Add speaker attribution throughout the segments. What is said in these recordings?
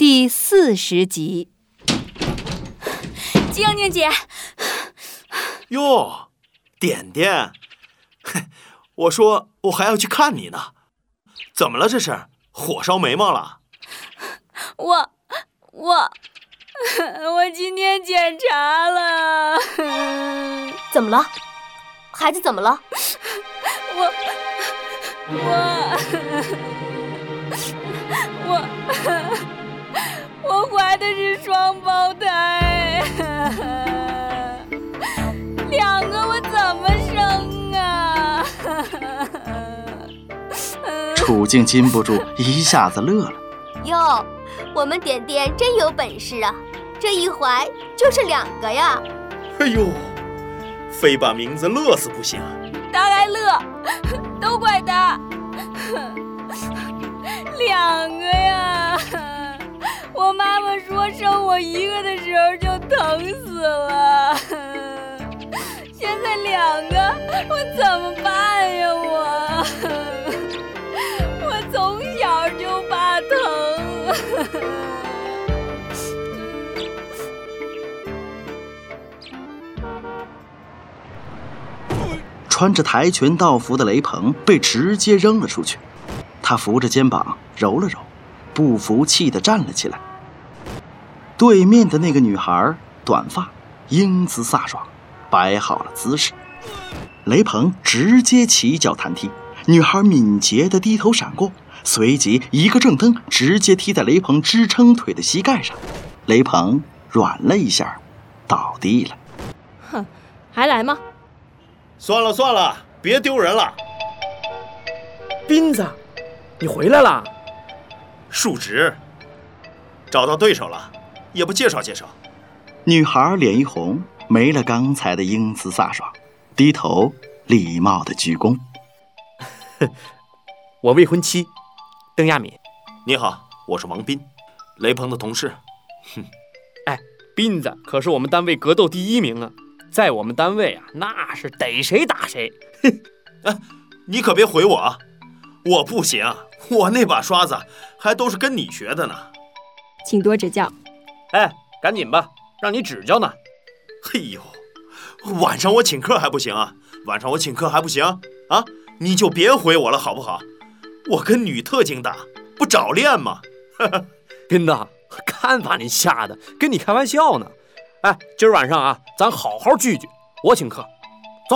Speaker 1: 第40集。
Speaker 2: 静静姐，
Speaker 3: 哟，点点，我说我还要去看你呢，怎么了这是？火烧眉毛了？
Speaker 2: 我今天检查了。
Speaker 4: 怎么了？孩子怎么了？
Speaker 2: 我怀的是双胞胎，2个我怎么生啊？
Speaker 5: 楚静禁不住一下子乐了。
Speaker 4: 哟，我们点点真有本事啊，这一怀就是2个呀。
Speaker 3: 哎呦，非把名字乐死不行。
Speaker 2: 他还乐，都怪他。2个呀！我妈妈说生我1个的时候就疼死了，现在2个，我怎么办呀？我从小就怕疼。
Speaker 5: 穿着跆拳道服的雷鹏被直接扔了出去，他扶着肩膀揉了揉，不服气地站了起来。对面的那个女孩短发，英姿飒爽，摆好了姿势。雷鹏直接起脚弹踢，女孩敏捷地低头闪过，随即一个正蹬直接踢在雷鹏支撑腿的膝盖上，雷鹏软了一下，倒地了。
Speaker 1: 哼，还来吗？
Speaker 3: 算了，别丢人了。
Speaker 6: 斌子，你回来了。
Speaker 3: 述职，找到对手了，也不介绍介绍。
Speaker 5: 女孩脸一红，没了刚才的英姿飒爽，低头礼貌的鞠躬。
Speaker 6: 我未婚妻邓亚敏。
Speaker 3: 你好，我是王斌，雷鹏的同事。
Speaker 6: 哎，斌子可是我们单位格斗第1名啊，在我们单位啊，那是逮谁打谁。
Speaker 3: 哎，你可别回我啊，我不行，我那把刷子还都是跟你学的呢。
Speaker 1: 请多指教。
Speaker 6: 哎，赶紧吧，让你指教呢。
Speaker 3: 嘿呦，晚上我请客还不行啊？啊？你就别回我了好不好？我跟女特警打，不早恋吗？
Speaker 6: 斌子，看把你吓的，跟你开玩笑呢。哎，今儿晚上啊，咱好好聚聚，我请客，走。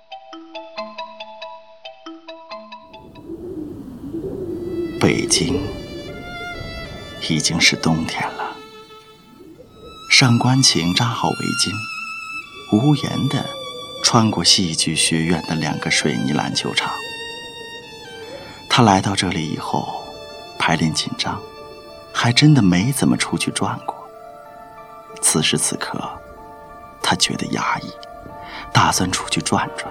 Speaker 5: 北京已经是冬天了，上官晴扎好围巾，无言地穿过戏剧学院的2个水泥篮球场。他来到这里以后，排练紧张，还真的没怎么出去转过。此时此刻，他觉得压抑，打算出去转转。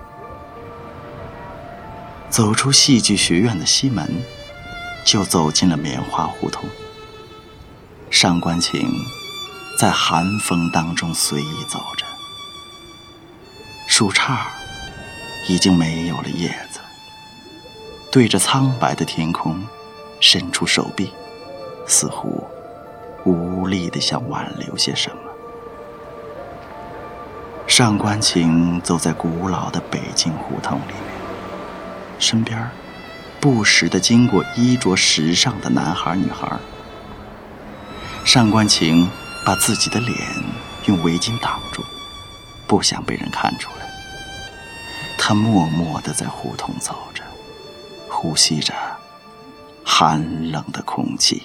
Speaker 5: 走出戏剧学院的西门，就走进了棉花胡同。上官晴在寒风当中随意走着，树杈已经没有了叶子，对着苍白的天空伸出手臂，似乎无力地想挽留些什么。上官晴走在古老的北京胡同里面，身边不时地经过衣着时尚的男孩女孩。上官晴把自己的脸用围巾挡住，不想被人看出来。他默默地在胡同走着，呼吸着寒冷的空气。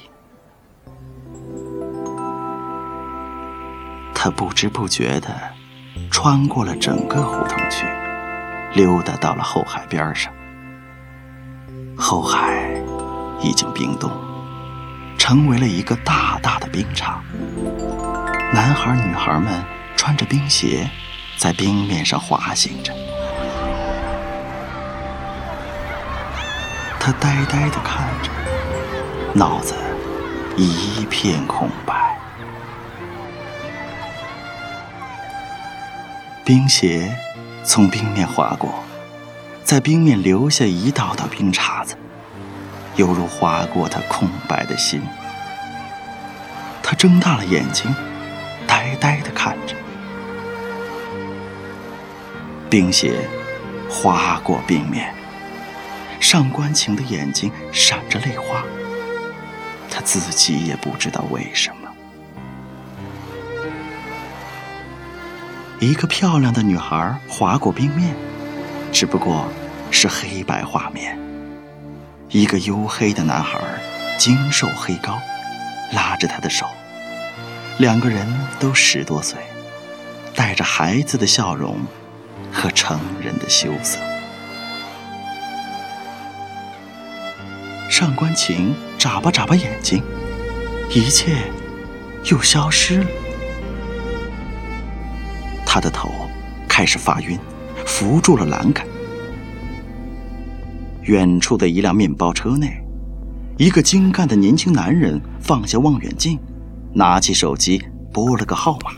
Speaker 5: 他不知不觉地穿过了整个胡同区，溜达到了后海边上。后海已经冰冻，成为了一个大大的冰场。男孩女孩们穿着冰鞋，在冰面上滑行着。他呆呆地看着，脑子一片空白。冰鞋从冰面划过，在冰面留下一道道冰碴子，犹如划过他空白的心。 他睁大了眼睛，呆呆地看着。冰雪划过冰面，上官晴的眼睛闪着泪花，他自己也不知道为什么。一个漂亮的女孩划过冰面，只不过是黑白画面。一个黝黑的男孩，精瘦黑高，拉着她的手，两个人都10多岁，带着孩子的笑容和成人的羞涩。上官晴眨巴眨巴眼睛，一切又消失了。他的头开始发晕，扶住了栏杆。远处的一辆面包车内，一个精干的年轻男人放下望远镜，拿起手机拨了个号码。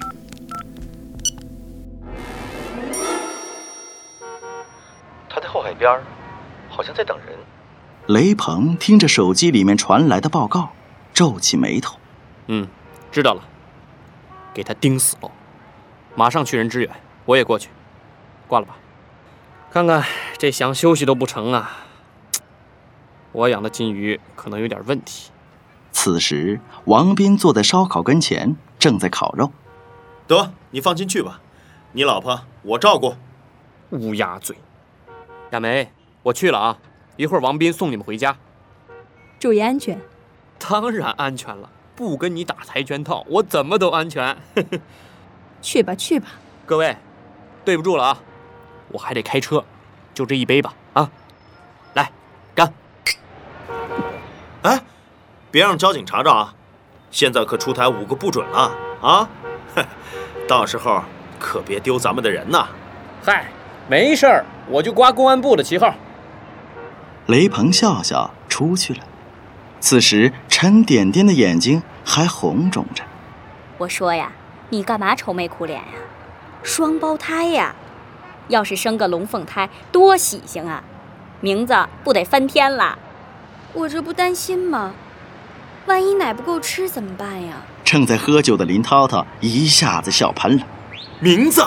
Speaker 6: 他在后海边，好像在等人。
Speaker 5: 雷鹏听着手机里面传来的报告，皱起眉头。
Speaker 6: 知道了，给他盯死喽！马上去人支援，我也过去。挂了吧。看看这想休息都不成啊！我养的金鱼可能有点问题。
Speaker 5: 此时，王斌坐在烧烤跟前，正在烤肉。
Speaker 3: 得，你放心去吧，你老婆我照顾。
Speaker 6: 乌鸦嘴。亚梅，我去了啊，一会儿王斌送你们回家。
Speaker 1: 注意安全。
Speaker 6: 当然安全了，不跟你打跆拳套，我怎么都安全。
Speaker 1: 去吧去吧。
Speaker 6: 各位，对不住了啊，我还得开车，就这一杯吧啊！来，干！
Speaker 3: 哎，别让交警查着啊！现在可出台5个不准了啊！到时候可别丢咱们的人呐！
Speaker 6: 嗨，没事儿，我就挂公安部的旗号。
Speaker 5: 雷鹏笑笑出去了。此时，陈点点的眼睛还红肿着。
Speaker 2: 我说呀，你干嘛愁眉苦脸呀？双胞胎呀，要是生个龙凤胎，多喜庆啊！名字不得翻天了。我这不担心吗？万一奶不够吃怎么办呀？
Speaker 5: 正在喝酒的林涛涛一下子笑喷了。
Speaker 3: 名字！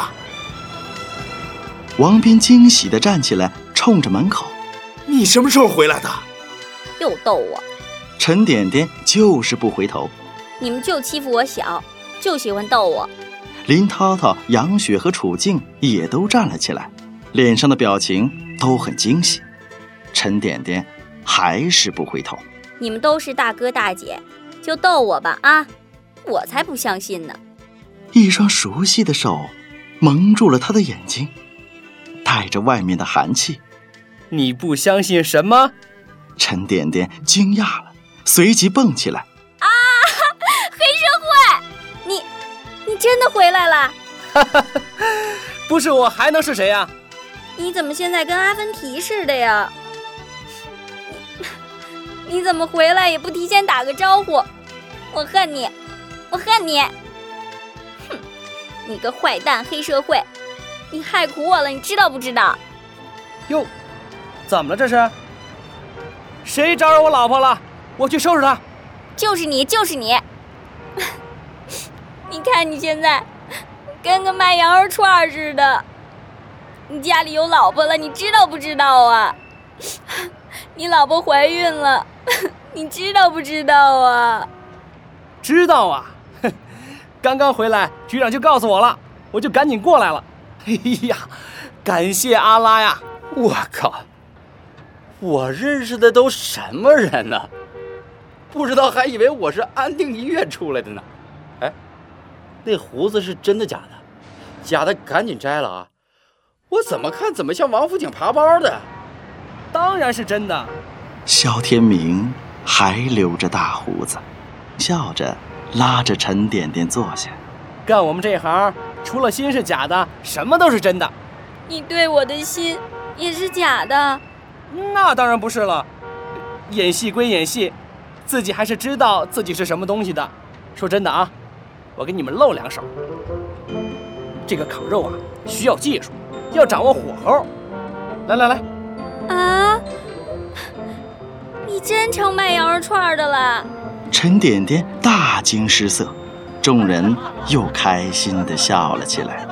Speaker 5: 王斌惊喜地站起来，冲着门口。
Speaker 3: 你什么时候回来的？
Speaker 2: 又逗我。
Speaker 5: 陈点点就是不回头。
Speaker 2: 你们就欺负我小，就喜欢逗我。
Speaker 5: 林涛涛、杨雪和楚静也都站了起来，脸上的表情都很惊喜。陈点点还是不回头。
Speaker 2: 你们都是大哥大姐，就逗我吧啊！我才不相信呢。
Speaker 5: 一双熟悉的手蒙住了他的眼睛，带着外面的寒气。
Speaker 6: 你不相信什么？
Speaker 5: 陈点点惊讶了，随即蹦起来。
Speaker 2: 啊！黑社会！你真的回来了？
Speaker 6: 不是我还能是谁呀？
Speaker 2: 你怎么现在跟阿凡提似的呀？你怎么回来也不提前打个招呼？我恨你，我恨你！哼，你个坏蛋黑社会，你害苦我了，你知道不知道？
Speaker 6: 哟，怎么了这是？谁招惹我老婆了？我去收拾他。
Speaker 2: 就是你，就是你！你看你现在跟个卖羊肉串似的。你家里有老婆了，你知道不知道啊？你老婆怀孕了，你知道不知道啊？
Speaker 6: 知道啊，刚刚回来，局长就告诉我了，我就赶紧过来了。哎呀，感谢阿拉呀！我靠，我认识的都什么人呢？不知道还以为我是安定医院出来的呢。哎，那胡子是真的假的？假的赶紧摘了啊！我怎么看怎么像王府井爬包的。当然是真的。
Speaker 5: 肖天明还留着大胡子，笑着拉着陈点点坐下。
Speaker 6: 干我们这行，除了心是假的，什么都是真的。
Speaker 2: 你对我的心也是假的？
Speaker 6: 那当然不是了。演戏归演戏，自己还是知道自己是什么东西的。说真的啊，我给你们露两手。这个烤肉啊，需要技术，要掌握火候。来来来。啊！
Speaker 2: 你真成卖羊肉串的了？
Speaker 5: 陈点点大惊失色，众人又开心地笑了起来。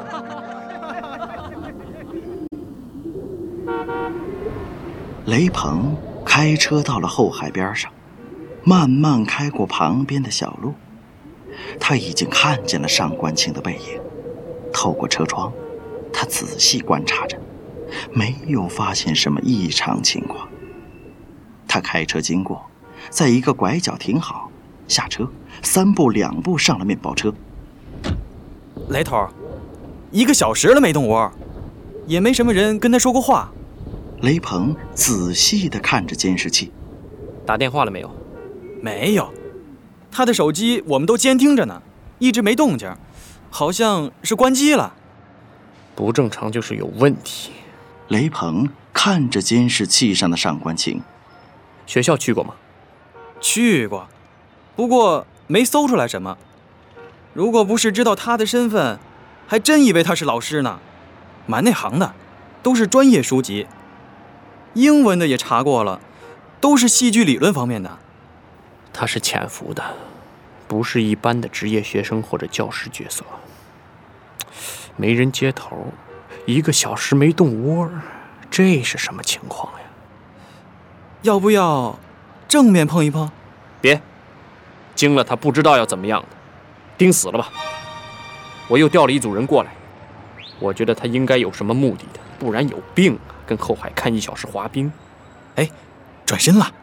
Speaker 5: 雷鹏开车到了后海边上，慢慢开过旁边的小路。他已经看见了上官晴的背影，透过车窗，他仔细观察着，没有发现什么异常情况。他开车经过，在一个拐角停好，下车，3步2步上了面包车。
Speaker 7: 雷头，1个小时了没动窝，也没什么人跟他说过话。
Speaker 5: 雷鹏仔细地看着监视器，
Speaker 7: 打电话了没有？没有，他的手机我们都监听着呢，一直没动静，好像是关机了。
Speaker 6: 不正常就是有问题。
Speaker 5: 雷鹏看着监视器上的上官晴。
Speaker 7: 学校去过吗？去过，不过没搜出来什么。如果不是知道他的身份，还真以为他是老师呢。蛮内行的，都是专业书籍。英文的也查过了，都是戏剧理论方面的。
Speaker 6: 他是潜伏的，不是一般的职业学生或者教师角色。没人接头，1个小时没动窝，这是什么情况呀？
Speaker 7: 要不要正面碰一碰？
Speaker 6: 别，惊了他不知道要怎么样的，盯死了吧。我又调了一组人过来，我觉得他应该有什么目的的，不然有病啊，跟后海看1小时滑冰。
Speaker 7: 哎，转身了。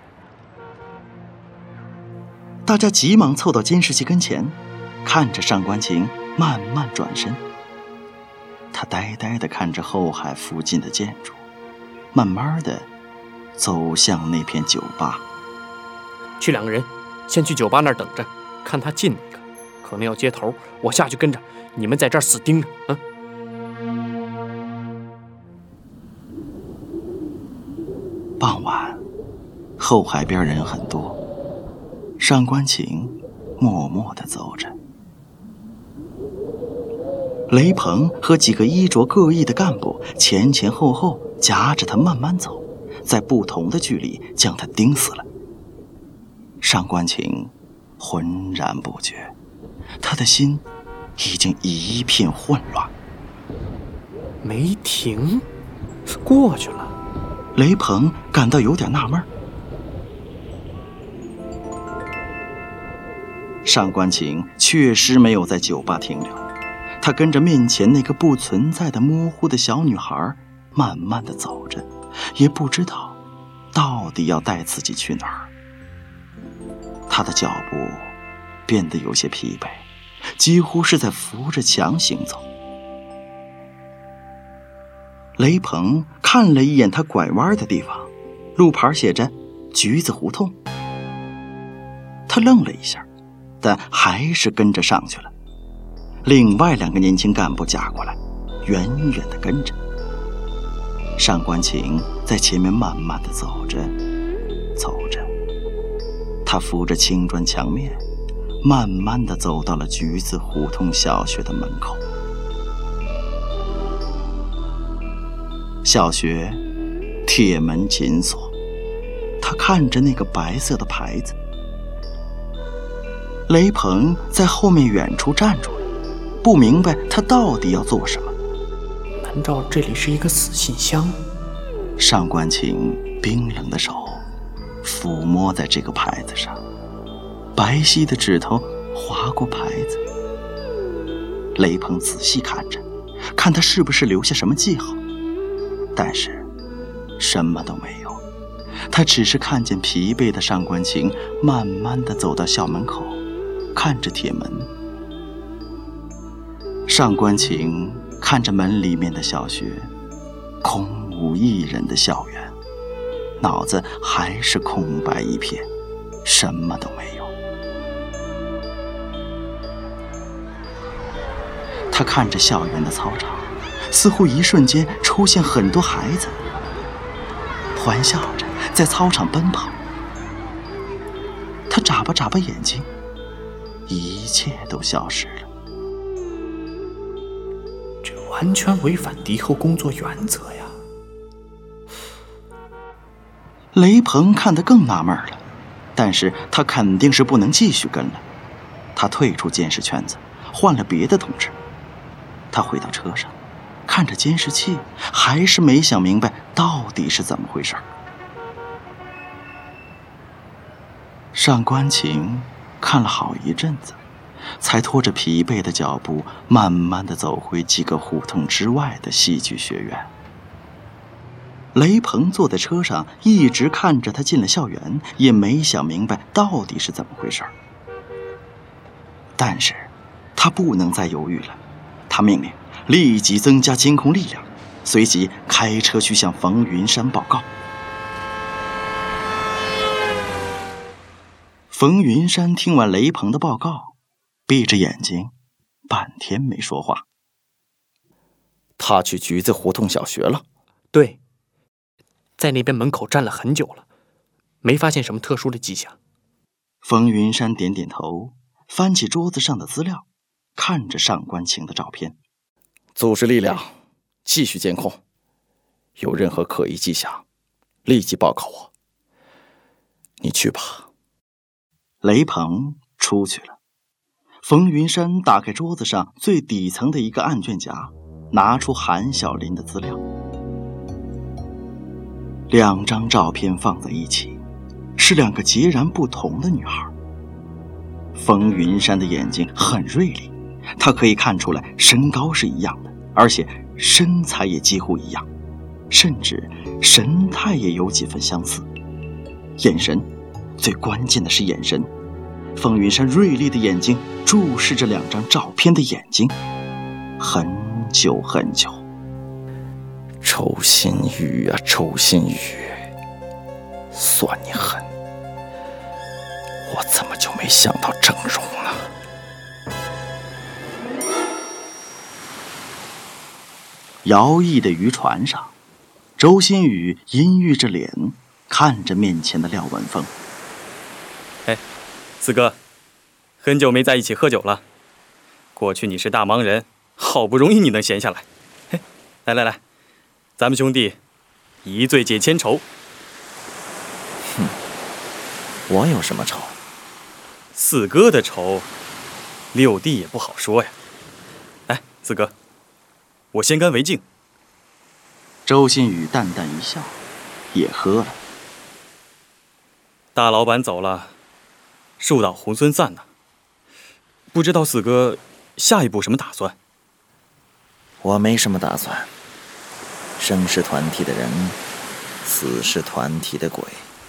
Speaker 5: 大家急忙凑到监视器跟前，看着上官晴慢慢转身。他呆呆地看着后海附近的建筑，慢慢地走向那片酒吧。
Speaker 6: 去2个人，先去酒吧那儿等着，看他进哪个，可能要接头，我下去跟着，你们在这儿死盯着。
Speaker 5: 傍晚，后海边人很多，上官晴默默地走着。雷鹏和几个衣着各异的干部前前后后夹着他慢慢走，在不同的距离将他盯死了。上官晴浑然不觉，他的心已经一片混乱。
Speaker 6: 没停，过去了。
Speaker 5: 雷鹏感到有点纳闷。上官晴确实没有在酒吧停留，他跟着面前那个不存在的模糊的小女孩慢慢地走着，也不知道到底要带自己去哪儿。他的脚步变得有些疲惫，几乎是在扶着墙行走。雷鹏看了一眼他拐弯的地方，路牌写着橘子胡同。他愣了一下，但还是跟着上去了。另外2个年轻干部夹过来，远远地跟着。上官晴在前面慢慢地走着，走着，他扶着青砖墙面，慢慢地走到了橘子胡同小学的门口。小学铁门紧锁，他看着那个白色的牌子。雷鹏在后面远处站住了，不明白他到底要做什么。
Speaker 6: 难道这里是一个死信箱？
Speaker 5: 上官晴冰冷的手抚摸在这个牌子上，白皙的指头划过牌子。雷鹏仔细看着，看他是不是留下什么记号，但是什么都没有。他只是看见疲惫的上官晴慢慢地走到校门口，看着铁门。上官晴看着门里面的小学，空无一人的校园，脑子还是空白一片，什么都没有。他看着校园的操场，似乎一瞬间出现很多孩子，欢笑着在操场奔跑。他眨巴眨巴眼睛，一切都消失了。
Speaker 6: 这完全违反敌后工作原则呀！
Speaker 5: 雷鹏看得更纳闷了， 但是他肯定是不能继续跟了。他退出监视圈子，换了别的同志。他回到车上，看着监视器，还是没想明白到底是怎么回事。上官晴看了好一阵子，才拖着疲惫的脚步，慢慢地走回几个胡同之外的戏剧学院。雷鹏坐在车上，一直看着他进了校园，也没想明白到底是怎么回事。但是他不能再犹豫了，他命令立即增加监控力量，随即开车去向冯云山报告。冯云山听完雷鹏的报告，闭着眼睛，半天没说话。
Speaker 6: 他去橘子胡同小学了？
Speaker 8: 对，在那边门口站了很久了，没发现什么特殊的迹象。
Speaker 5: 冯云山点点头，翻起桌子上的资料，看着上官晴的照片。
Speaker 6: 组织力量，继续监控，有任何可疑迹象，立即报告我。你去吧。
Speaker 5: 雷鹏出去了。冯云山打开桌子上最底层的一个案卷夹，拿出韩小林的资料。2张照片放在一起，是2个截然不同的女孩。冯云山的眼睛很锐利，他可以看出来身高是一样的，而且身材也几乎一样，甚至神态也有几分相似。眼神，最关键的是眼神。冯云山锐利的眼睛注视着2张照片的眼睛，很久很久。
Speaker 6: 周新宇啊，周新宇，算你狠！我怎么就没想到整容呢？
Speaker 5: 摇曳的渔船上，周新宇阴郁着脸，看着面前的廖文峰。
Speaker 7: 哎，四哥，很久没在一起喝酒了。过去你是大忙人，好不容易你能闲下来。嘿，来，咱们兄弟一醉解千愁。
Speaker 6: 哼，我有什么愁？
Speaker 7: 四哥的愁，6弟也不好说呀。哎，四哥，我先干为敬。
Speaker 5: 周新宇淡淡一笑，也喝了。
Speaker 7: 大老板走了，树倒猢狲散呢。不知道四哥下一步什么打算？
Speaker 6: 我没什么打算。生是团体的人，死是团体的鬼。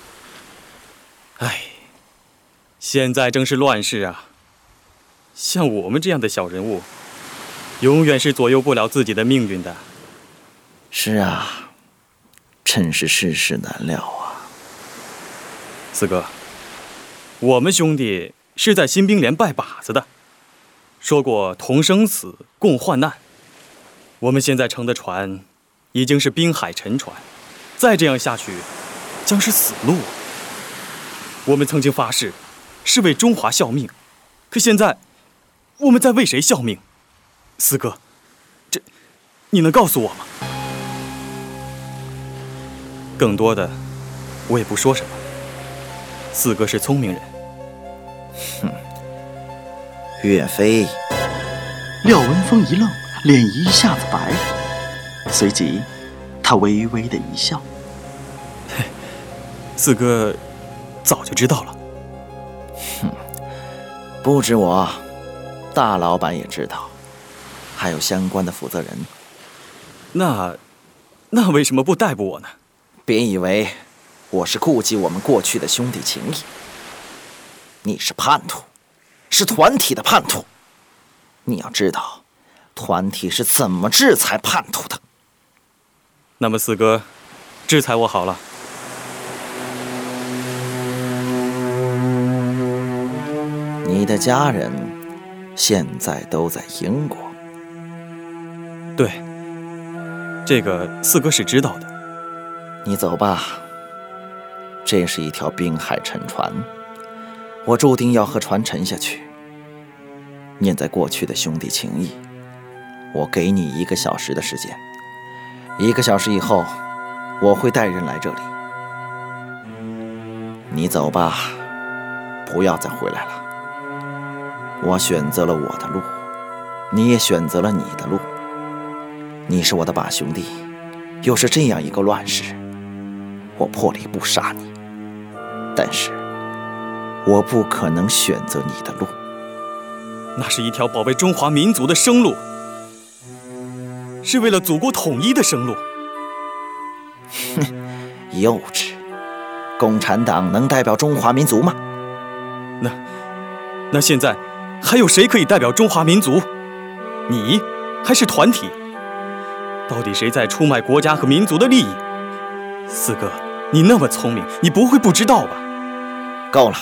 Speaker 7: 哎，现在正是乱世啊！像我们这样的小人物，永远是左右不了自己的命运的。
Speaker 6: 是啊，真是世事难料啊。
Speaker 7: 四哥，我们兄弟是在新兵连拜把子的，说过同生死，共患难。我们现在乘的船已经是滨海沉船，再这样下去，将是死路。我们曾经发誓是为中华效命，可现在我们在为谁效命？四哥，这你能告诉我吗？更多的我也不说什么。四哥是聪明人。
Speaker 6: 哼，岳飞。
Speaker 5: 廖文峰一愣，脸一下子白了，随即他微微的一笑。
Speaker 7: 嘿，四哥早就知道了。
Speaker 6: 哼，不止我，大老板也知道，还有相关的负责人。
Speaker 7: 那为什么不逮捕我呢？
Speaker 6: 别以为我是顾及我们过去的兄弟情谊。你是叛徒，是团体的叛徒。你要知道，团体是怎么制裁叛徒的。
Speaker 7: 那么四哥，制裁我好了。
Speaker 6: 你的家人现在都在英国。
Speaker 7: 对，这个四哥是知道的。
Speaker 6: 你走吧，这是一条滨海沉船，我注定要和船沉下去。念在过去的兄弟情谊，我给你1个小时的时间。1个小时以后，我会带人来这里。你走吧，
Speaker 5: 不要再回来了。我选择了我的路，你也选择了你的路。你是我的把兄弟，又是这样一个乱世，我破例不杀你，但是我不可能选择你的路。
Speaker 7: 那是一条保卫中华民族的生路，是为了祖国统一的生路。
Speaker 5: 幼稚！共产党能代表中华民族吗？
Speaker 7: 那现在还有谁可以代表中华民族？你还是团体？到底谁在出卖国家和民族的利益？四哥，你那么聪明，你不会不知道吧？
Speaker 5: 够了，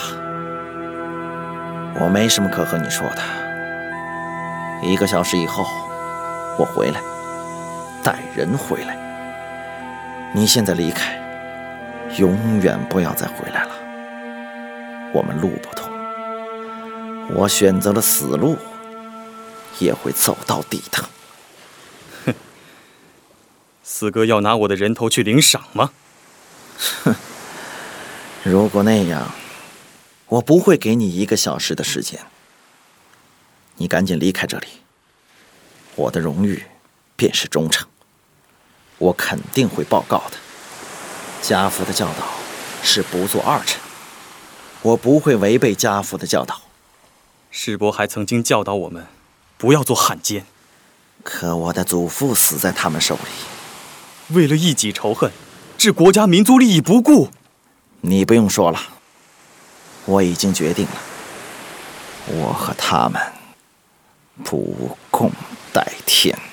Speaker 5: 我没什么可和你说的。1个小时以后，我回来，带人回来。你现在离开，永远不要再回来了。我们路不同，我选择了死路，也会走到底的。
Speaker 7: 哼，四哥要拿我的人头去领赏吗？
Speaker 5: 哼，如果那样，我不会给你1个小时的时间。你赶紧离开这里，我的荣誉便是忠诚，我肯定会报告的。家父的教导是不做二臣，我不会违背家父的教导。
Speaker 7: 师伯还曾经教导我们，不要做汉奸。
Speaker 5: 可我的祖父死在他们手里，
Speaker 7: 为了一己仇恨，置国家民族利益不顾。
Speaker 5: 你不用说了，我已经决定了，我和他们不共戴天。